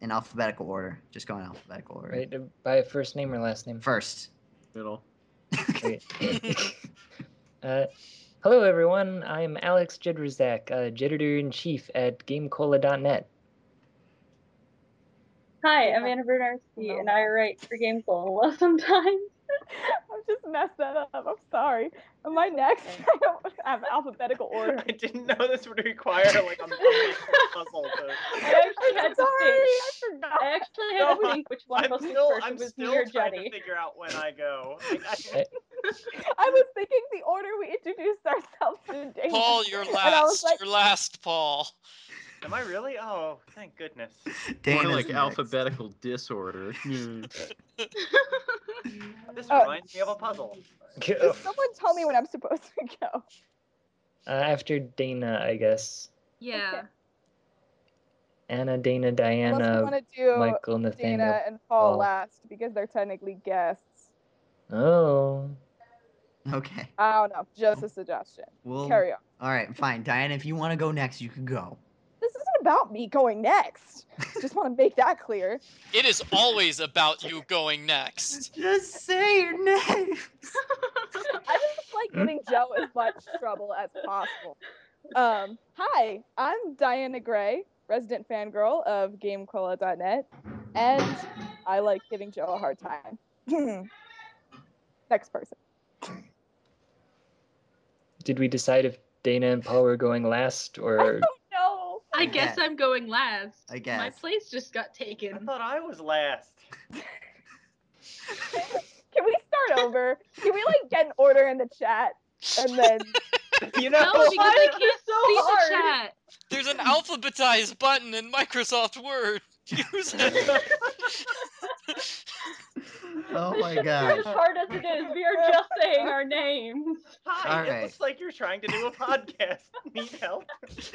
in alphabetical order. Just go in alphabetical order. Right, by first name or last name? First. Middle. Wait. Hello, everyone. I'm Alex Jedrzak, editor-in-chief at GameCola.net. Hi, I'm Anna Bernarski, and I write for GameCola sometimes. I've just messed that up. I'm sorry. Am I next? I don't have alphabetical order. I didn't know this would require like a puzzle. I actually had to think. I forgot. I actually had to think which one was first. It was me or trying Jetty. to figure out when I go. I was thinking the order we introduced ourselves to. Dana. Paul, you're And I was last. like, You're last, Paul. Am I really? Oh, thank goodness. More Dana's like next. alphabetical disorder. This reminds me of a puzzle. Does someone tell me when I'm supposed to go? After Dana, I guess. Yeah. Okay. Anna, Dana, Unless we Diana, want to do Michael, Nathaniel. Dana and Paul Paul. last because they're technically guests. Oh. Okay. I don't know. Just a suggestion. Well, Carry on. all right, fine. Diana, if you want to go next, you can go. This isn't about me going next. Just want to make that clear. It is always about you going next. Just say your name. I just like giving Joe as much trouble as possible. Hi, I'm Diana Gray, resident fangirl of GameCola.net, and I like giving Joe a hard time. Next person. Did we decide if Dana and Paul were going last, I or don't know. I guess I'm going last. I guess. My place just got I taken. thought I was last. Can we start over? Can we like get an order in the chat and then? You know, No, because I can't so see hard? the chat. There's an alphabetized button in Microsoft Word. Use it. Oh my As gosh. hard as it is, we are just saying our names. Hi, All it right. looks like you're trying to do a podcast. Need help?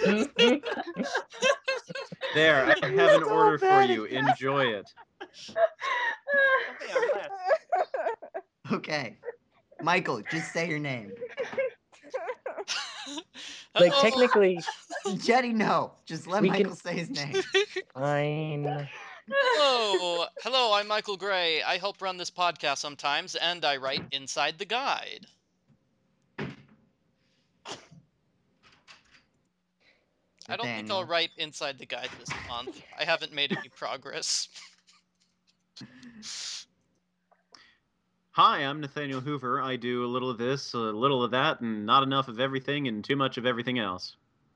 There, I have an order for you. Enjoy it. Okay, I'm last. Okay. Michael, just say your name. like Hello. technically? Jetty, no. Just let We Michael can- say his name. Fine. Hello, I'm Michael Gray. I help run this podcast sometimes, and I write Inside the Guide. I don't think I'll Nathaniel. write Inside the Guide this month. I haven't made any progress. Hi, I'm Nathaniel Hoover. I do a little of this, a little of that, and not enough of everything, and too much of everything else.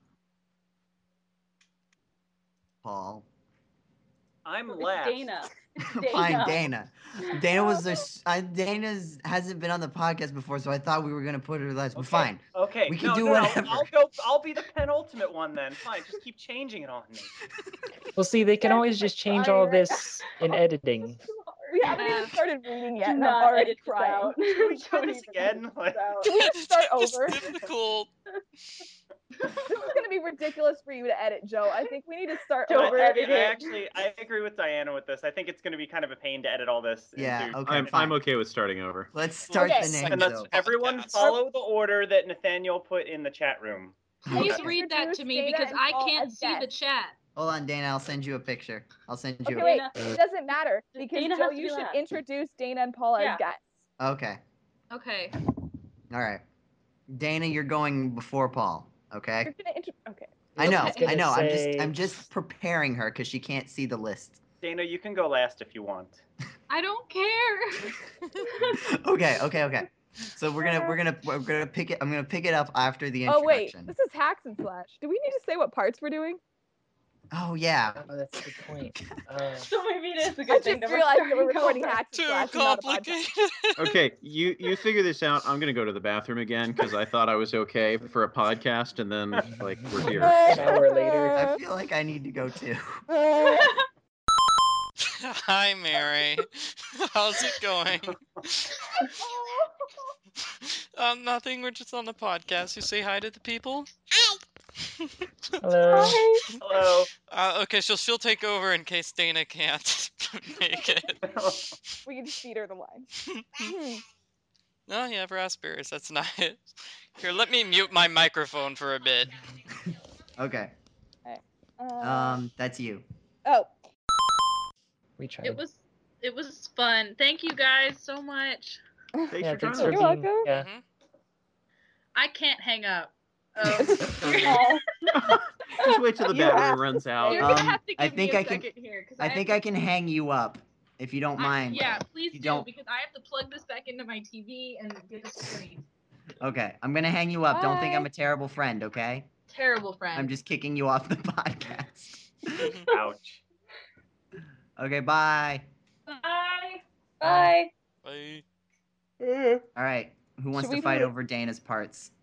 Paul. I'm It's last. Dana. It's Fine, Dana. Dana was this. Dana's hasn't been on the podcast before, so I thought we were gonna put her last. But Okay. fine. Okay. We can no, do no, whatever. I'll go. I'll be the penultimate one then. Fine. Just keep changing it on me. Well, see, they can Yeah, always I'm just change sorry, all right? this in editing. We haven't even Yeah. started reading yet, Do and I'm not already edit this crying. out. Can we try Don't this even again? edit Like, this out. Can we just start It's over? difficult. This is gonna be ridiculous for you to edit, Joe. I think we need to start Don't over. edit it. I agree with Diana with this. I think it's going to be kind of a pain to edit all this. Yeah, into- okay. I'm fine. okay with starting over. Let's start Okay. the names And let's though. everyone Podcast. follow the order that Nathaniel put in the chat room. Please Okay. read that to me Dana because and I Paul can't as see the guests. chat. Hold on, Dana. I'll send you a picture. I'll send you. Okay, wait. Dana. It doesn't matter because Dana Joe, has to you be should last. introduce Dana and Paul Yeah. as guests. Okay. Okay. All right. Dana, you're going before Paul. Okay. You're gonna okay. I know. Okay. I know. Say- I'm just preparing her because she can't see the list. Dana, you can go last if you want. I don't care. Okay. So we're gonna pick it. I'm gonna pick it up after the Oh wait, introduction. this is Hacks and Slash. Do we need to say what parts we're doing? Oh yeah. Oh, that's a good point. So maybe it is a I good thing just that we're realized that we're starting recording over. Hacks and Too Slash, and not a podcast. complicated. Okay, you figure this out. I'm gonna go to the bathroom again because I thought I was okay for a podcast, and then like we're here. An hour later. I feel like I need to go too. Hi, Mary. How's it going? Nothing. We're just on the podcast. You say hi to the people. Hello. Hello. Okay, she'll take over in case Dana can't make it. We can just feed her the line. Oh, you have raspberries. That's nice. Here, let me mute my microphone for a bit. Okay. Uh, That's you. oh. We tried. It was fun. Thank you guys so much. Thanks Yeah, for thanks joining for us. You're being. welcome. Yeah. Mhm. I can't hang up. Just wait till the You have battery to runs out. You're gonna have to I give me think a I can- second here, because I think I can hang you up if you don't mind. Yeah, please You do, don't- because I have to plug this back into my TV and get a screen. Okay, I'm gonna hang you up. Don't think Bye. I'm a terrible friend, okay? Terrible friend. I'm just kicking you off the podcast. Ouch. Okay, bye. Bye. Bye. Bye. All right, who wants Should to we fight do it? over Dana's parts?